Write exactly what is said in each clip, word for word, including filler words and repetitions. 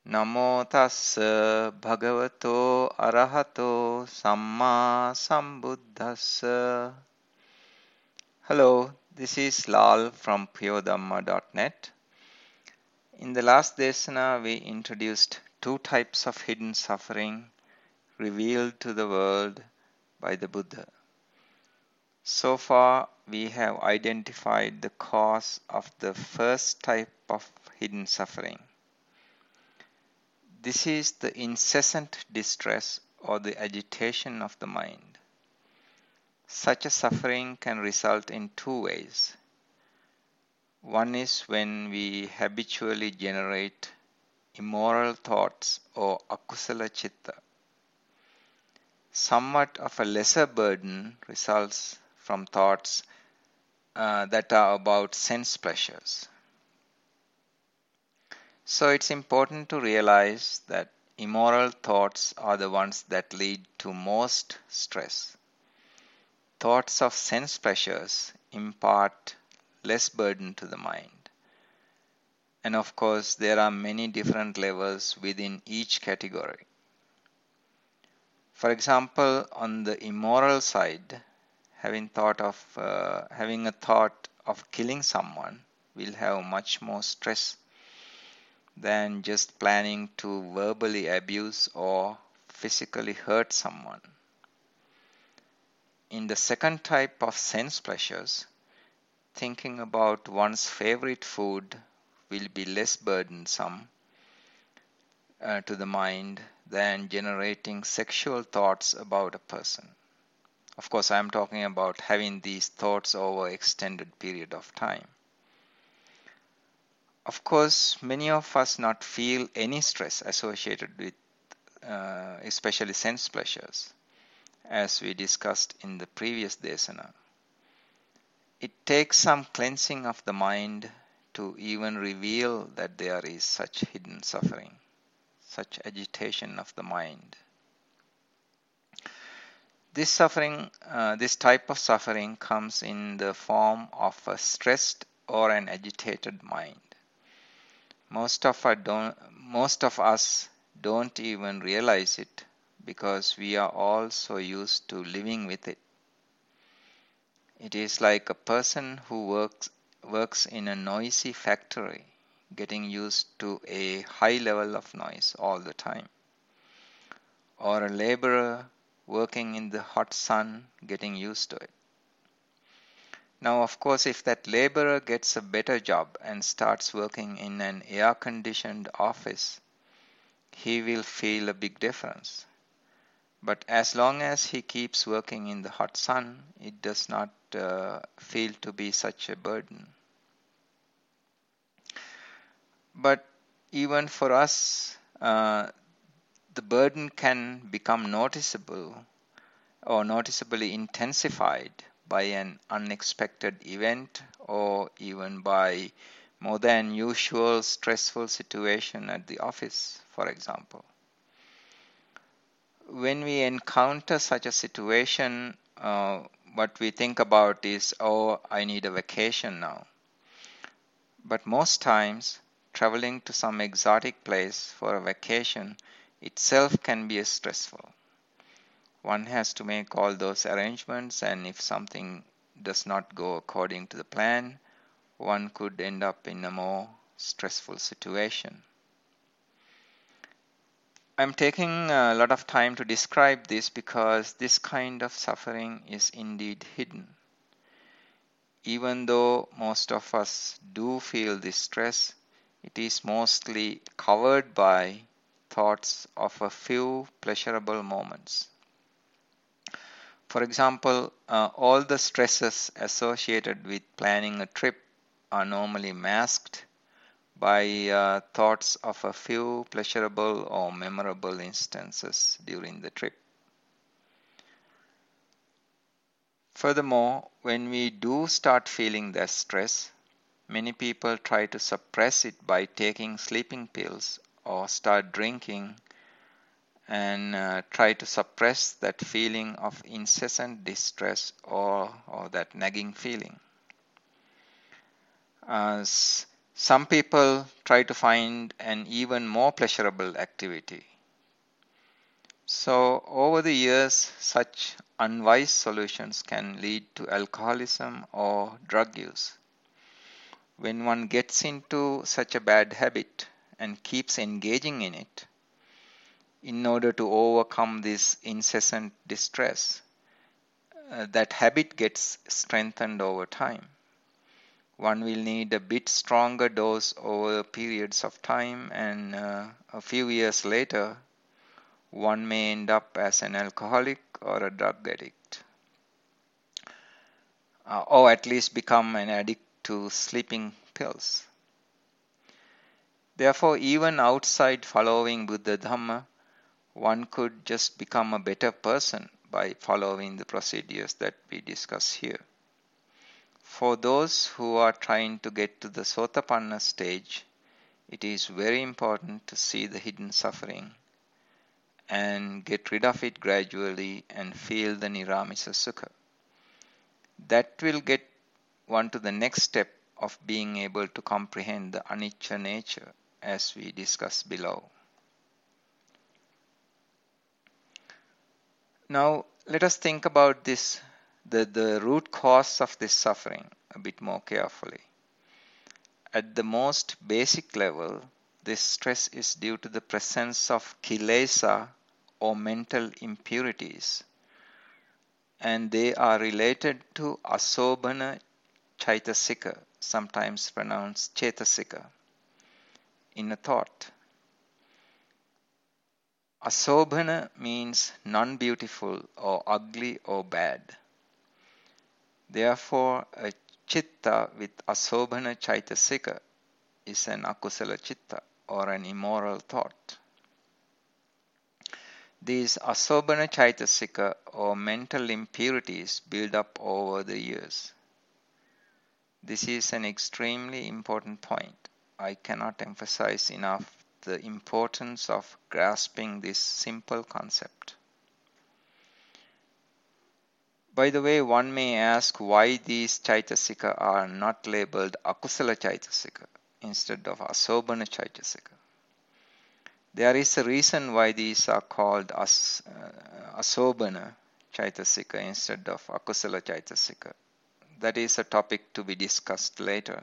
Namo tassa bhagavato arahato samma sambuddhassa. Hello, this is Lal from puyodhamma dot net. In the last desana, we introduced two types of hidden suffering revealed to the world by the Buddha. So far, we have identified the cause of the first type of hidden suffering. This is the incessant distress or the agitation of the mind. Such a suffering can result in two ways. One is when we habitually generate immoral thoughts or akusala chitta. Somewhat of a lesser burden results from thoughts uh, that are about sense pleasures. So it's important to realize that immoral thoughts are the ones that lead to most stress. Thoughts of sense pleasures impart less burden to the mind. And of course, there are many different levels within each category. For example, on the immoral side, having thought of uh, having a thought of killing someone will have much more stress than just planning to verbally abuse or physically hurt someone. In the second type of sense pleasures, thinking about one's favorite food will be less burdensome uh, to the mind than generating sexual thoughts about a person. Of course, I am talking about having these thoughts over extended period of time. Of course, many of us not feel any stress associated with uh, especially sense pleasures, as we discussed in the previous desana. It takes some cleansing of the mind to even reveal that there is such hidden suffering, such agitation of the mind. This suffering, uh, this type of suffering comes in the form of a stressed or an agitated mind. Most of, our don't, most of us don't even realize it because we are all so used to living with it. It is like a person who works works in a noisy factory, getting used to a high level of noise all the time. Or a laborer working in the hot sun, getting used to it. Now, of course, if that laborer gets a better job and starts working in an air-conditioned office, he will feel a big difference. But as long as he keeps working in the hot sun, it does not uh, feel to be such a burden. But even for us, uh, the burden can become noticeable or noticeably intensified by an unexpected event or even by more than usual stressful situation at the office, for example. When we encounter such a situation, uh, what we think about is, oh, I need a vacation now. But most times, traveling to some exotic place for a vacation itself can be stressful. One has to make all those arrangements, and if something does not go according to the plan, one could end up in a more stressful situation. I'm taking a lot of time to describe this because this kind of suffering is indeed hidden. Even though most of us do feel this stress, it is mostly covered by thoughts of a few pleasurable moments. For example, uh, all the stresses associated with planning a trip are normally masked by uh, thoughts of a few pleasurable or memorable instances during the trip. Furthermore, when we do start feeling that stress, many people try to suppress it by taking sleeping pills or start drinking and uh, try to suppress that feeling of incessant distress or, or that nagging feeling. As Some people try to find an even more pleasurable activity. So over the years, such unwise solutions can lead to alcoholism or drug use. When one gets into such a bad habit and keeps engaging in it, in order to overcome this incessant distress, uh, that habit gets strengthened over time. One will need a bit stronger dose over periods of time, and uh, a few years later, one may end up as an alcoholic or a drug addict, uh, or at least become an addict to sleeping pills. Therefore, even outside following Buddha Dhamma, one could just become a better person by following the procedures that we discuss here. For those who are trying to get to the Sotapanna stage, it is very important to see the hidden suffering and get rid of it gradually and feel the Niramisa Sukha. That will get one to the next step of being able to comprehend the anicca nature as we discuss below. Now let us think about this, the, the root cause of this suffering a bit more carefully. At the most basic level, this stress is due to the presence of kilesa or mental impurities, and they are related to asobhana chaitasika, sometimes pronounced chetasika, in a thought. Asobhana means non-beautiful or ugly or bad. Therefore, a chitta with asobhana chaitasika is an akusala chitta or an immoral thought. These asobhana chaitasika or mental impurities build up over the years. This is an extremely important point. I cannot emphasize enough the importance of grasping this simple concept. By the way, one may ask why these chaitasika are not labeled akusala chaitasika instead of asobhana chaitasika. There is a reason why these are called as, uh, asobhana chaitasika instead of akusala chaitasika. That is a topic to be discussed later.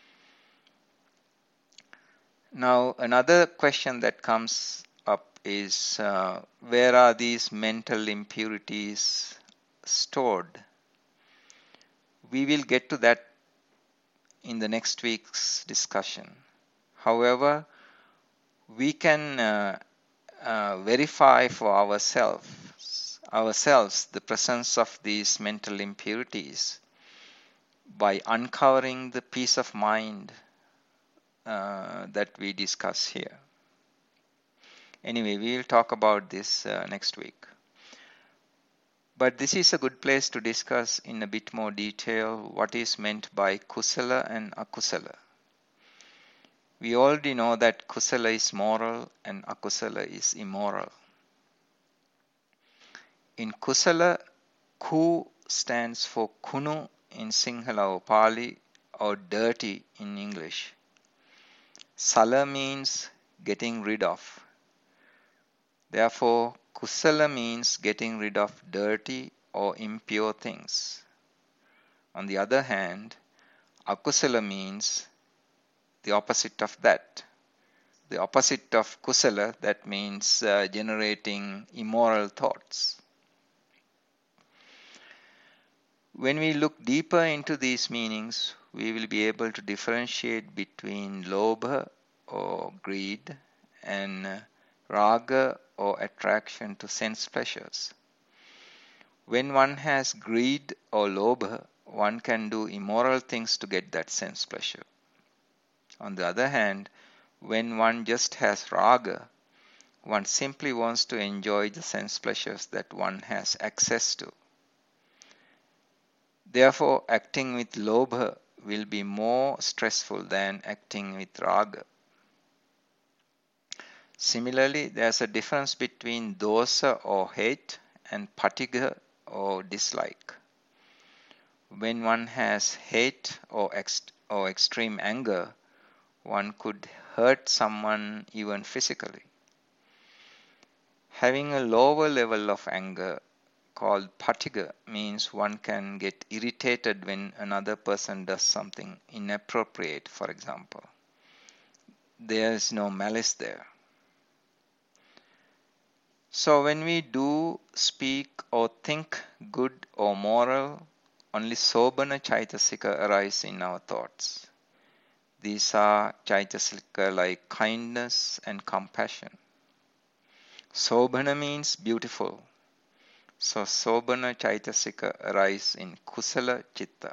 Now, another question that comes up is uh, where are these mental impurities stored? We will get to that in the next week's discussion. However, we can uh, uh, verify for ourselves, ourselves the presence of these mental impurities by uncovering the peace of mind uh, that we discuss here. Anyway, we will talk about this uh, next week. But this is a good place to discuss in a bit more detail what is meant by kusala and akusala. We already know that kusala is moral and akusala is immoral. In kusala, ku stands for kunu in Sinhala or Pali or dirty in English. Sala means getting rid of. Therefore, kusala means getting rid of dirty or impure things. On the other hand, akusala means the opposite of that. The opposite of kusala, that means uh, generating immoral thoughts. When we look deeper into these meanings, we will be able to differentiate between lobha or greed and raga or attraction to sense pleasures. When one has greed or lobha, one can do immoral things to get that sense pleasure. On the other hand, when one just has raga, one simply wants to enjoy the sense pleasures that one has access to. Therefore, acting with lobha will be more stressful than acting with raga. Similarly, there's a difference between dosa or hate and patigha or dislike. When one has hate or, ex- or extreme anger, one could hurt someone even physically. Having a lower level of anger called patiga means one can get irritated when another person does something inappropriate, for example. There is no malice there. So when we do speak or think good or moral, only sobhana chaitasika arise in our thoughts. These are chaitasika like kindness and compassion. Sobhana means beautiful. So sobhana chaitasika arise in kusala chitta.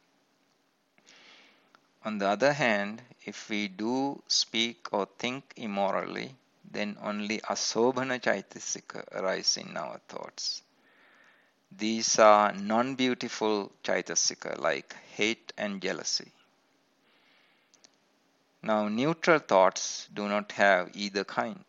On the other hand, if we do speak or think immorally, then only asobhana chaitasika arise in our thoughts. These are non-beautiful chaitasika like hate and jealousy. Now, neutral thoughts do not have either kind.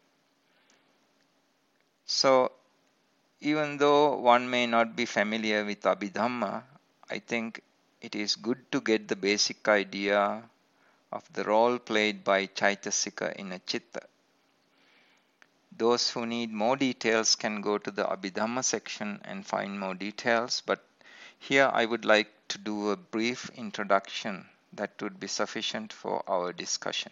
So, even though one may not be familiar with Abhidhamma, I think it is good to get the basic idea of the role played by chaitasika in a chitta. Those who need more details can go to the Abhidhamma section and find more details, but here I would like to do a brief introduction that would be sufficient for our discussion.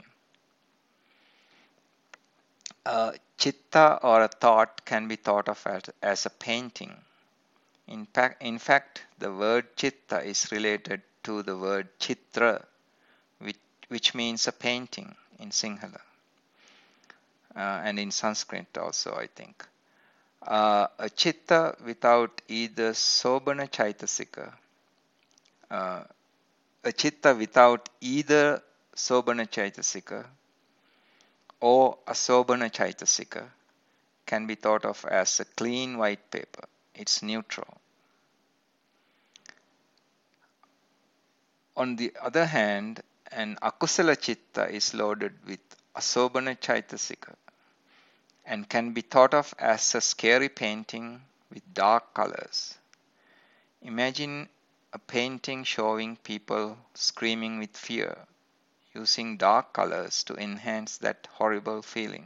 A chitta or a thought can be thought of as, as a painting. In, fact, in fact, the word chitta is related to the word chitra, which, which means a painting in Sinhala. Uh, and in Sanskrit also, I think. Uh, a chitta without either sobhana chaitasika, uh, a chitta without either sobhana chaitasika or asobhana chaitasika can be thought of as a clean white paper. It's neutral. On the other hand, an akusala chitta is loaded with asobhana chaitasika and can be thought of as a scary painting with dark colors. Imagine a painting showing people screaming with fear, using dark colors to enhance that horrible feeling.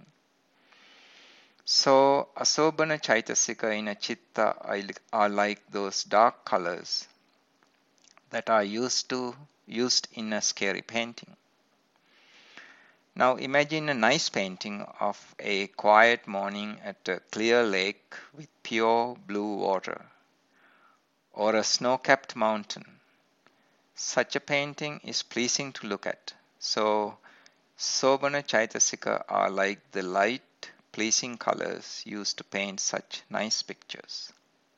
So, asobhana chaitasika in a chitta are like those dark colors that are used to used in a scary painting. Now imagine a nice painting of a quiet morning at a clear lake with pure blue water, or a snow-capped mountain. Such a painting is pleasing to look at. So, sobhana chaitasika are like the light, pleasing colors used to paint such nice pictures.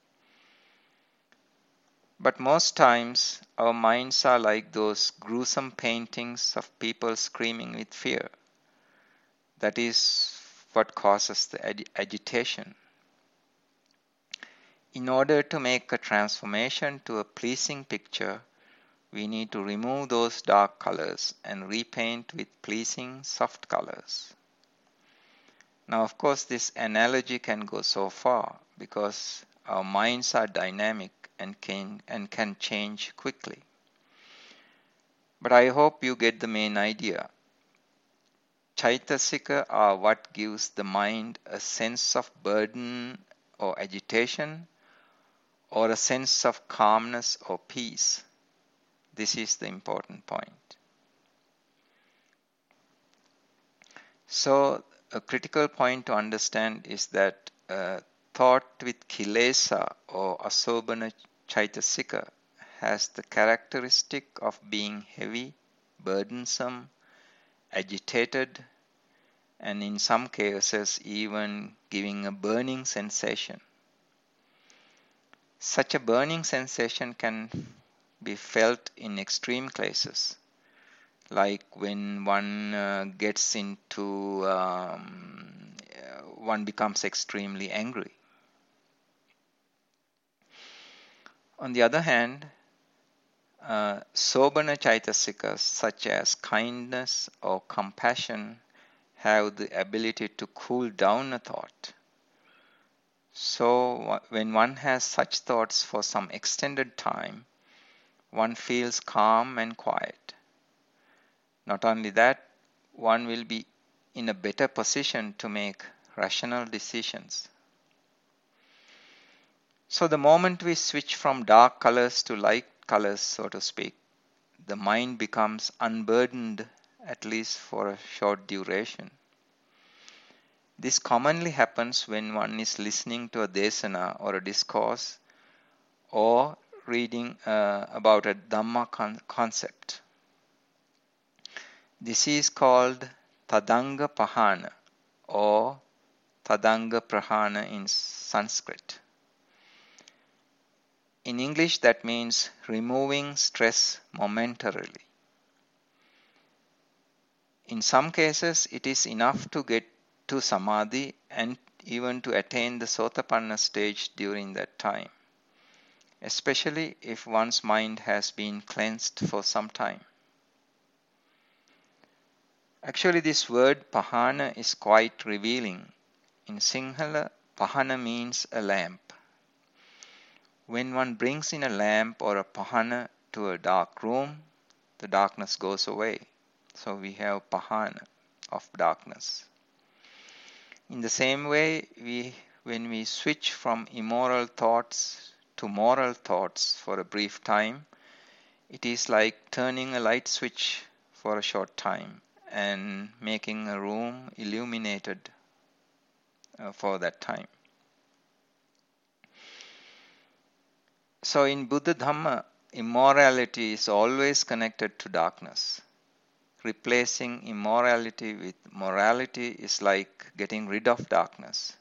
But most times, our minds are like those gruesome paintings of people screaming with fear. That is what causes the ag- agitation. In order to make a transformation to a pleasing picture, we need to remove those dark colors and repaint with pleasing soft colors. Now, of course, this analogy can go so far because our minds are dynamic and can, and can change quickly. But I hope you get the main idea. Chaitasika are what gives the mind a sense of burden or agitation, or a sense of calmness or peace. This is the important point. So, a critical point to understand is that uh, thought with kilesa or asobhana chaitasika has the characteristic of being heavy, burdensome, agitated, and in some cases even giving a burning sensation. Such a burning sensation can be felt in extreme cases, like when one uh, gets into, um, uh, one becomes extremely angry. On the other hand, uh, sobhana chaitasikas such as kindness or compassion have the ability to cool down a thought. So when one has such thoughts for some extended time, one feels calm and quiet. Not only that, one will be in a better position to make rational decisions. So the moment we switch from dark colors to light colors, so to speak, the mind becomes unburdened, at least for a short duration. This commonly happens when one is listening to a desana or a discourse or reading uh, about a Dhamma con- concept. This is called Tadanga Pahana or Tadanga Prahana in Sanskrit. In English, that means removing stress momentarily. In some cases, it is enough to get to Samadhi and even to attain the Sotapanna stage during that time, especially if one's mind has been cleansed for some time. Actually, this word Pahana is quite revealing. In Sinhala, Pahana means a lamp. When one brings in a lamp or a Pahana to a dark room, the darkness goes away. So we have Pahana of darkness. In the same way, we, when we switch from immoral thoughts to moral thoughts for a brief time, it is like turning a light switch for a short time and making a room illuminated uh, for that time. So in Buddha Dhamma, immorality is always connected to darkness. Replacing immorality with morality is like getting rid of darkness.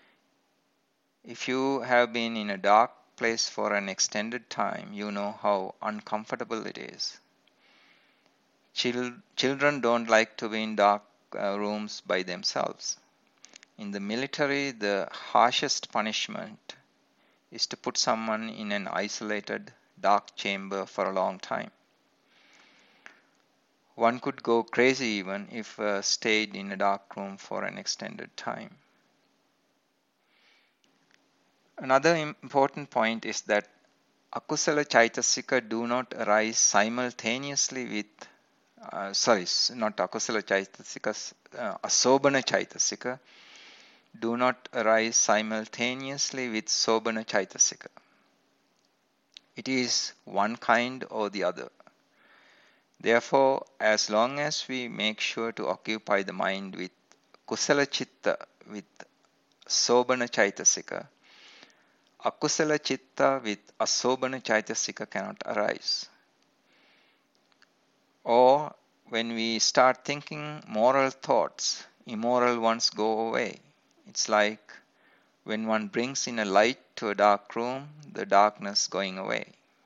If you have been in a dark place for an extended time, you know how uncomfortable it is. Chil- children don't like to be in dark uh, rooms by themselves. In the military, the harshest punishment is to put someone in an isolated, dark chamber for a long time. One could go crazy even if uh, stayed in a dark room for an extended time. Another important point is that akusala chaitasika do not arise simultaneously with, uh, sorry, not akusala chaitasika, uh, asobana chaitasika do not arise simultaneously with sobana chaitasika. It is one kind or the other. Therefore, as long as we make sure to occupy the mind with kusala chitta, with sobana chaitasika, akusala chitta with asobana chaitasika cannot arise. Or when we start thinking moral thoughts, immoral ones go away. It's like when one brings in a light to a dark room, the darkness going away.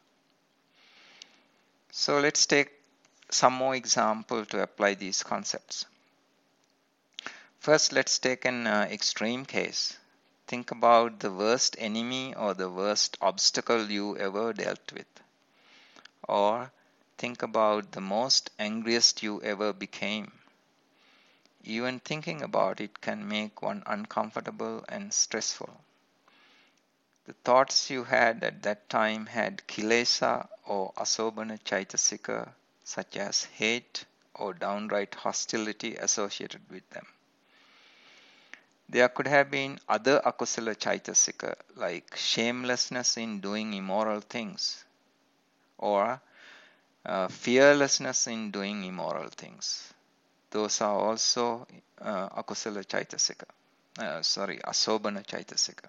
So let's take some more example to apply these concepts. First, let's take an uh, extreme case. Think about the worst enemy or the worst obstacle you ever dealt with. Or think about the most angriest you ever became. Even thinking about it can make one uncomfortable and stressful. The thoughts you had at that time had kilesa or asobana chaitasika, such as hate or downright hostility associated with them. There could have been other akusala chaitasika, like shamelessness in doing immoral things, or uh, fearlessness in doing immoral things. Those are also uh, akusala chaitasika, uh, sorry, asobana chaitasika.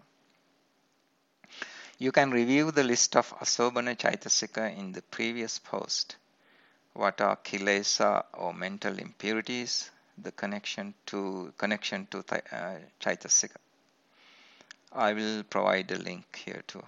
You can review the list of asobana chaitasika in the previous post. What are kilesa or mental impurities? The connection to connection to uh, chaitasika. I will provide a link here too.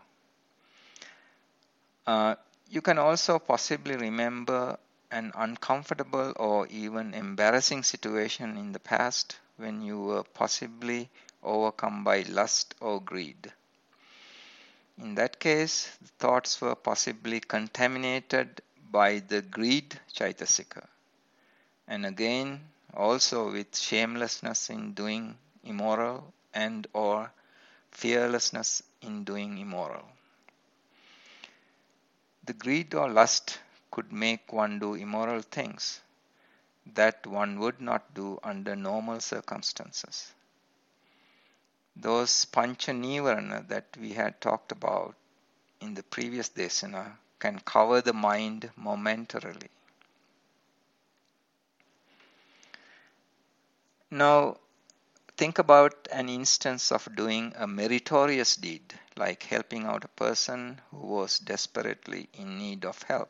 Uh, you can also possibly remember an uncomfortable or even embarrassing situation in the past when you were possibly overcome by lust or greed. In that case, the thoughts were possibly contaminated by the greed chaitasika, and again also with shamelessness in doing immoral and or fearlessness in doing immoral. The greed or lust could make one do immoral things, that one would not do under normal circumstances. Those pancha nivarana that we had talked about in the previous desana can cover the mind momentarily. Now, think about an instance of doing a meritorious deed, like helping out a person who was desperately in need of help.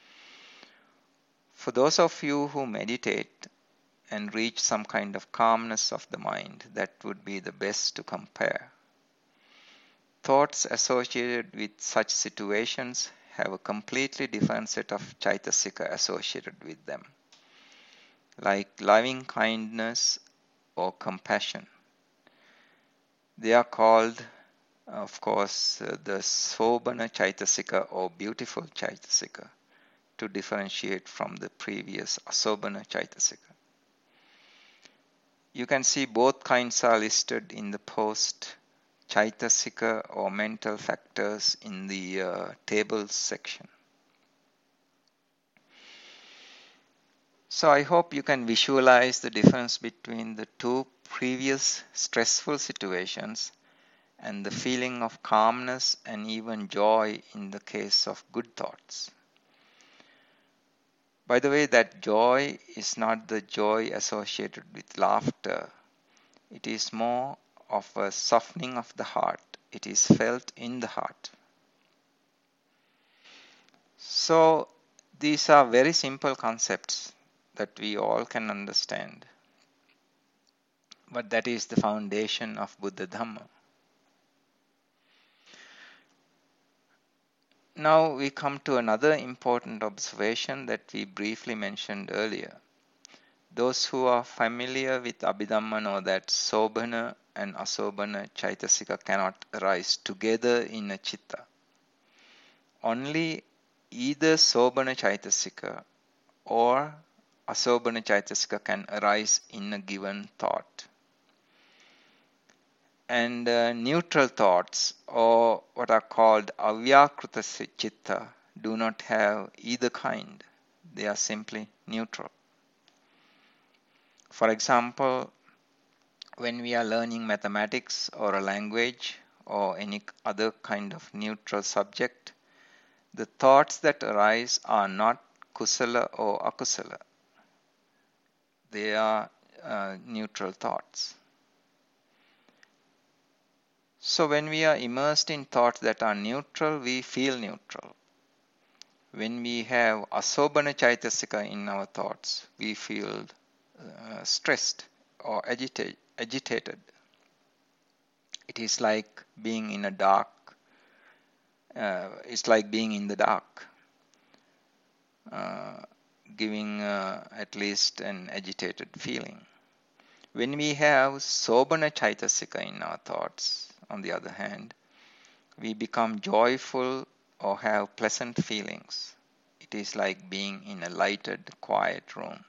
For those of you who meditate and reach some kind of calmness of the mind, that would be the best to compare. Thoughts associated with such situations have a completely different set of chaitasika associated with them, like loving kindness or compassion. They are called, of course, uh, the Sobhana Chaitasika or beautiful Chaitasika, to differentiate from the previous Asobhana Chaitasika. You can see both kinds are listed in the post Chaitasika or mental factors in the uh, tables section. So I hope you can visualize the difference between the two previous stressful situations and the feeling of calmness and even joy in the case of good thoughts. By the way, that joy is not the joy associated with laughter. It is more of a softening of the heart. It is felt in the heart. So these are very simple concepts that we all can understand. But that is the foundation of Buddha Dhamma. Now we come to another important observation that we briefly mentioned earlier. Those who are familiar with Abhidhamma know that Sobhana and Asobhana Chaitasika cannot arise together in a chitta. Only either Sobhana Chaitasika or Asobhana Chaitasika can arise in a given thought. And uh, neutral thoughts, or what are called avyakruta chitta, do not have either kind. They are simply neutral. For example, when we are learning mathematics or a language or any other kind of neutral subject, the thoughts that arise are not kusala or akusala. They are uh, neutral thoughts. So when we are immersed in thoughts that are neutral, we feel neutral. When we have asobhana chaitasika in our thoughts, we feel uh, stressed or agitate, agitated. It is like being in a dark, uh, it's like being in the dark, uh, giving uh, at least an agitated feeling. When we have sobhana chaitasika in our thoughts, on the other hand, we become joyful or have pleasant feelings. It is like being in a lighted, quiet room.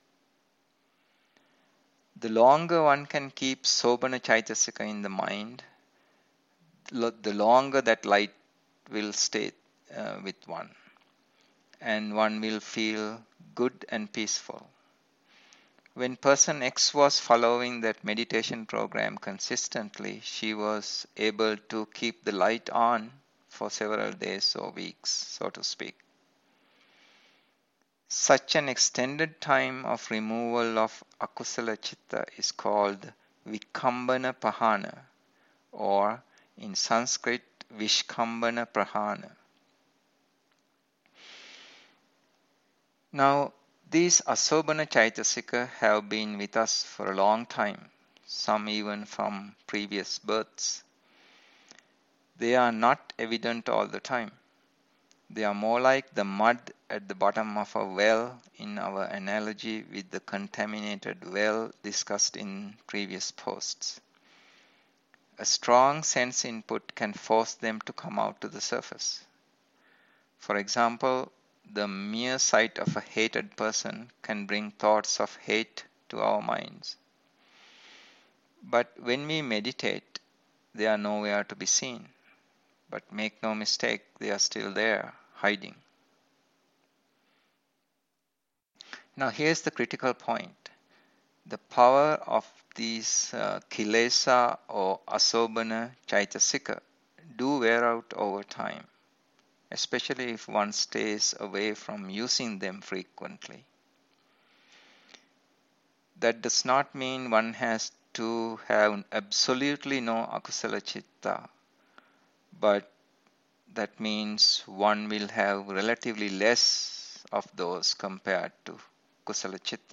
The longer one can keep Sobhana Chaitasika in the mind, the longer that light will stay uh, with one, and one will feel good and peaceful. When person X was following that meditation program consistently, she was able to keep the light on for several days or weeks, so to speak. Such an extended time of removal of akusala chitta is called vikambana pahana, or in Sanskrit vishkambana prahana. Now, these asobhana chaitasika have been with us for a long time, some even from previous births. They are not evident all the time. They are more like the mud at the bottom of a well in our analogy with the contaminated well discussed in previous posts. A strong sense input can force them to come out to the surface. For example, the mere sight of a hated person can bring thoughts of hate to our minds. But when we meditate, they are nowhere to be seen. But make no mistake, they are still there, hiding. Now here's the critical point. The power of these uh, kilesa or asobana chaitasika do wear out over time, especially if one stays away from using them frequently. That does not mean one has to have absolutely no akusala chitta, but that means one will have relatively less of those compared to kusala chitta.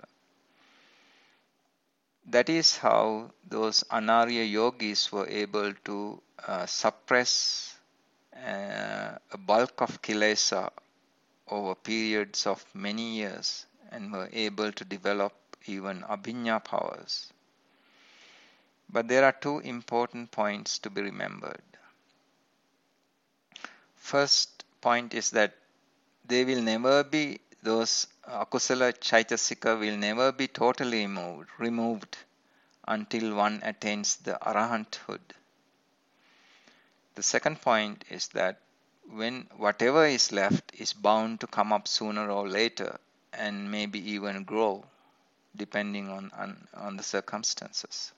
That is how those Anarya yogis were able to uh, suppress uh, a bulk of kilesa over periods of many years and were able to develop even abhinya powers. But there are two important points to be remembered. First point is that they will never be, those akusala chaitasika will never be totally removed, removed until one attains the arahanthood. The second point is that when whatever is left is bound to come up sooner or later and maybe even grow depending on, on, on the circumstances.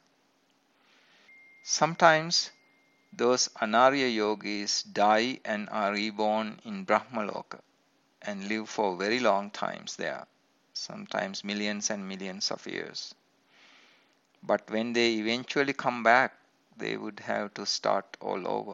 Sometimes those Anarya yogis die and are reborn in Brahmaloka and live for very long times there, sometimes millions and millions of years. But when they eventually come back, they would have to start all over.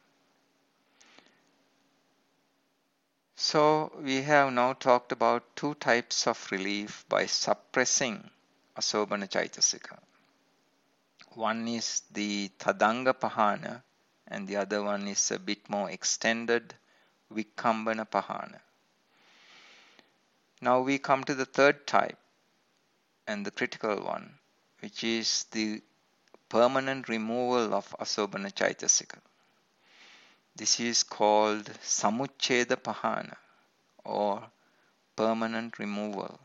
So we have now talked about two types of relief by suppressing asobana chaitasika. One is the tadanga pahana and the other one is a bit more extended vikambana pahana. Now we come to the third type and the critical one, which is the permanent removal of asobana chaitasika. This is called samuchcheda pahana or permanent removal.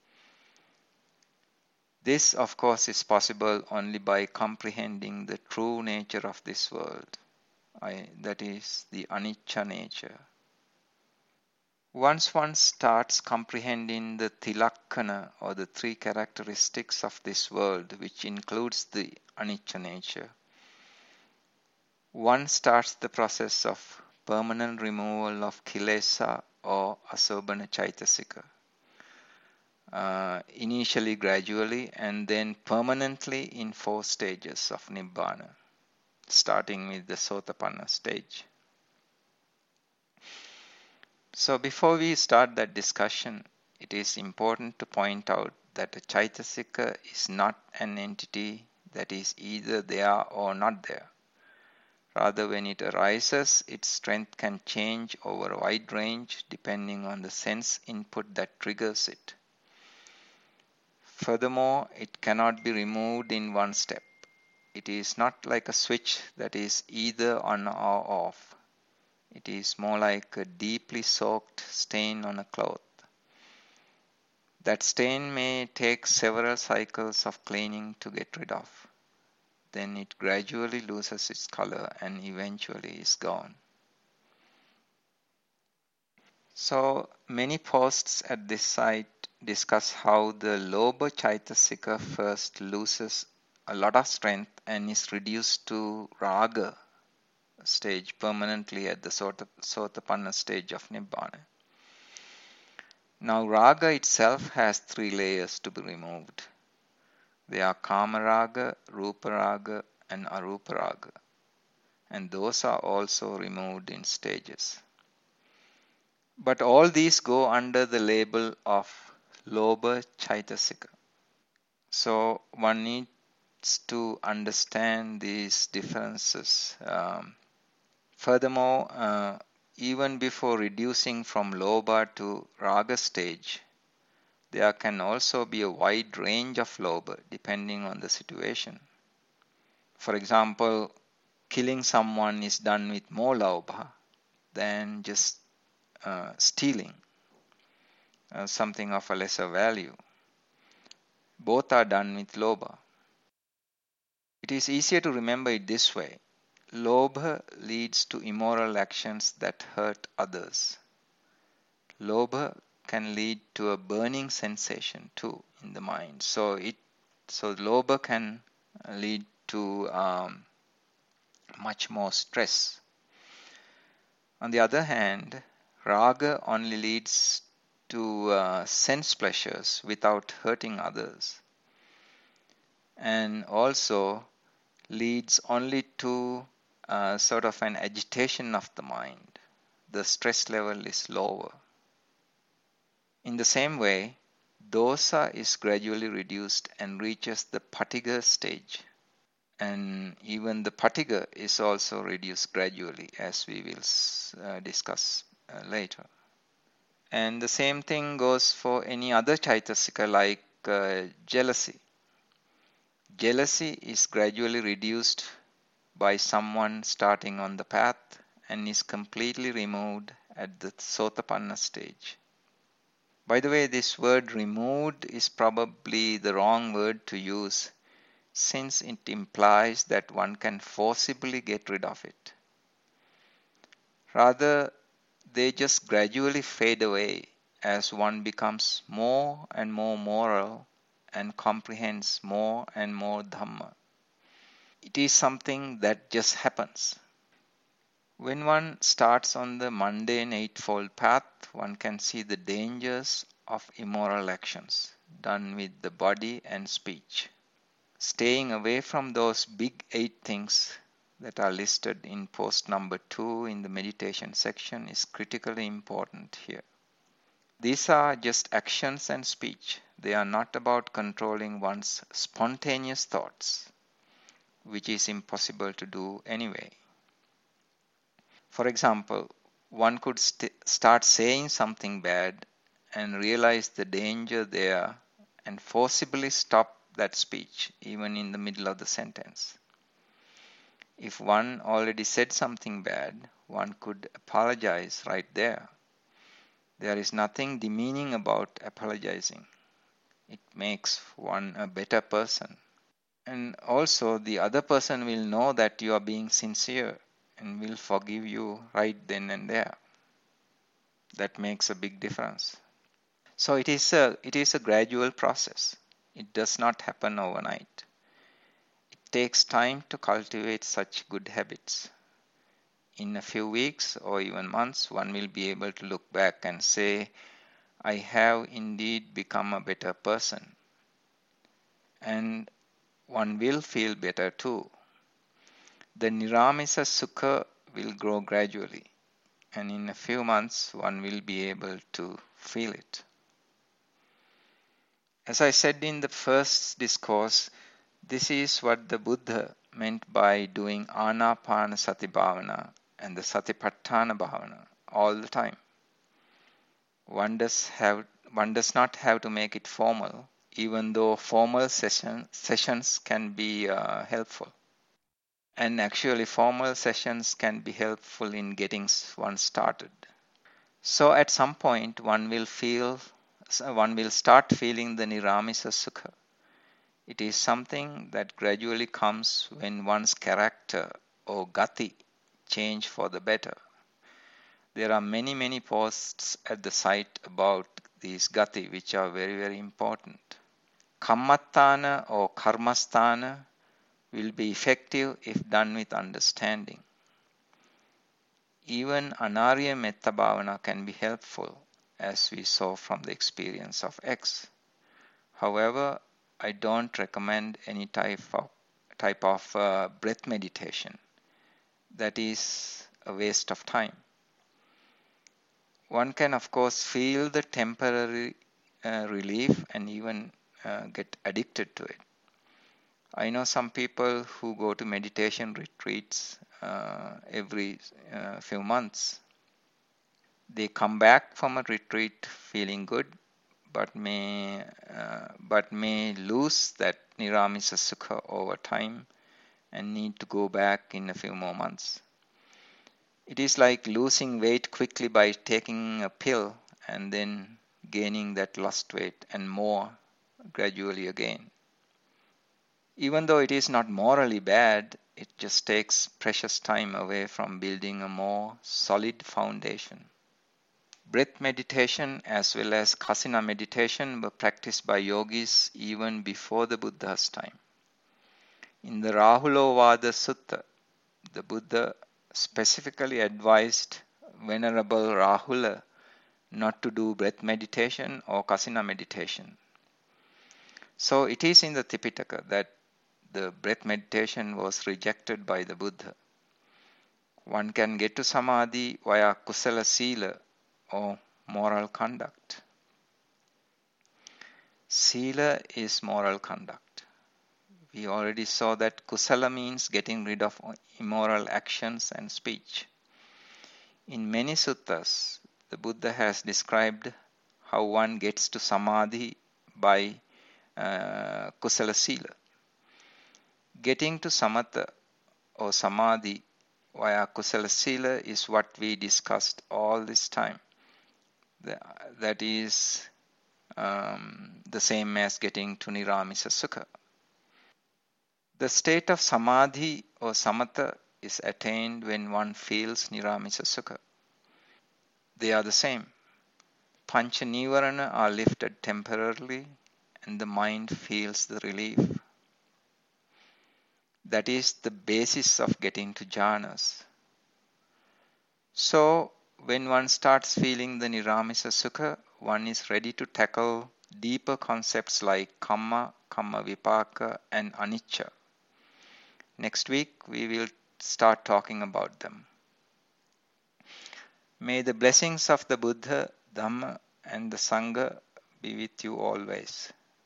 This, of course, is possible only by comprehending the true nature of this world, I, that is, the anicca nature. Once one starts comprehending the tilakkana or the three characteristics of this world, which includes the anicca nature, one starts the process of permanent removal of kilesa or asobana chaitasika. Uh, initially gradually and then permanently in four stages of Nibbana, starting with the Sotapanna stage. So before we start that discussion, it is important to point out that a Chaitasika is not an entity that is either there or not there. Rather, when it arises, its strength can change over a wide range depending on the sense input that triggers it. Furthermore, it cannot be removed in one step. It is not like a switch that is either on or off. It is more like a deeply soaked stain on a cloth. That stain may take several cycles of cleaning to get rid of. Then it gradually loses its color and eventually is gone. So many posts at this site discuss how the Lobha Chaitasika first loses a lot of strength and is reduced to Raga stage permanently at the Sotapanna stage of Nibbana. Now Raga itself has three layers to be removed. They are Kama Raga, Rupa Raga and Arupa Raga, and those are also removed in stages. But all these go under the label of Lobha Chaitasika. So one needs to understand these differences. Um, furthermore, uh, even before reducing from Lobha to Raga stage, there can also be a wide range of Lobha depending on the situation. For example, killing someone is done with more Lobha than just uh, stealing uh, something of a lesser value. Both are done with Lobha. It is easier to remember it this way. Lobha leads to immoral actions that hurt others. Lobha can lead to a burning sensation too in the mind. So it so lobha can lead to um, much more stress. On the other hand, raga only leads to uh, sense pleasures without hurting others, and also leads only to uh, sort of an agitation of the mind. The stress level is lower. In the same way, dosa is gradually reduced and reaches the patiga stage. And even the patiga is also reduced gradually, as we will uh, discuss uh, later. And the same thing goes for any other chaitasika like uh, jealousy. Jealousy is gradually reduced by someone starting on the path and is completely removed at the Sotapanna stage. By the way, this word removed is probably the wrong word to use, since it implies that one can forcibly get rid of it. Rather, they just gradually fade away as one becomes more and more moral and comprehends more and more Dhamma. It is something that just happens. When one starts on the mundane eightfold path, one can see the dangers of immoral actions done with the body and speech. Staying away from those big eight things that are listed in post number two in the meditation section is critically important here. These are just actions and speech. They are not about controlling one's spontaneous thoughts, which is impossible to do anyway. For example, one could st- start saying something bad and realize the danger there and forcibly stop that speech even in the middle of the sentence. If one already said something bad, one could apologize right there. There is nothing demeaning about apologizing. It makes one a better person. And also, the other person will know that you are being sincere and will forgive you right then and there. That makes a big difference. So it is a it is a gradual process. It does not happen overnight. It takes time to cultivate such good habits. In a few weeks or even months, one will be able to look back and say, I have indeed become a better person. And one will feel better too. The Niramisa Sukha will grow gradually, and in a few months one will be able to feel it. As I said in the first discourse, this is what the Buddha meant by doing Anapana Sati Bhavana and the Satipatthana Bhavana all the time. One does have one does not have to make it formal, even though formal session, sessions can be uh, helpful. And actually, formal sessions can be helpful in getting one started. So at some point, one will feel, one will start feeling the Niramisa Sukha. It is something that gradually comes when one's character or gati change for the better. There are many, many posts at the site about these gati, which are very, very important. Kammatthana or karmasthana will be effective if done with understanding. Even Anarya Metta Bhavana can be helpful, as we saw from the experience of X. However, I don't recommend any type of, type of uh, breath meditation. That is a waste of time. One can, of course, feel the temporary uh, relief and even uh, get addicted to it. I know some people who go to meditation retreats uh, every uh, few months. They come back from a retreat feeling good, but may uh, but may lose that Niramisa Sukha over time and need to go back in a few more months. It is like losing weight quickly by taking a pill and then gaining that lost weight and more gradually again. Even though it is not morally bad, it just takes precious time away from building a more solid foundation. Breath meditation as well as Kasina meditation were practiced by yogis even before the Buddha's time. In the Rahulovada Sutta, the Buddha specifically advised Venerable Rahula not to do breath meditation or Kasina meditation. So it is in the Tipitaka that the breath meditation was rejected by the Buddha. One can get to Samadhi via Kusala Sila or moral conduct. Sila is moral conduct. We already saw that Kusala means getting rid of immoral actions and speech. In many suttas, the Buddha has described how one gets to Samadhi by uh, Kusala Sila. Getting to Samatha or Samadhi via Kusala Sila is what we discussed all this time. That is um, the same as getting to Niramisa Sukha. The state of Samadhi or Samatha is attained when one feels Niramisa Sukha. They are the same. Pancha Nivarana are lifted temporarily and the mind feels the relief. That is the basis of getting to jhanas. So, when one starts feeling the Niramisa Sukha, one is ready to tackle deeper concepts like Kamma, Kamma Vipaka and Anicca. Next week, we will start talking about them. May the blessings of the Buddha, Dhamma and the Sangha be with you always.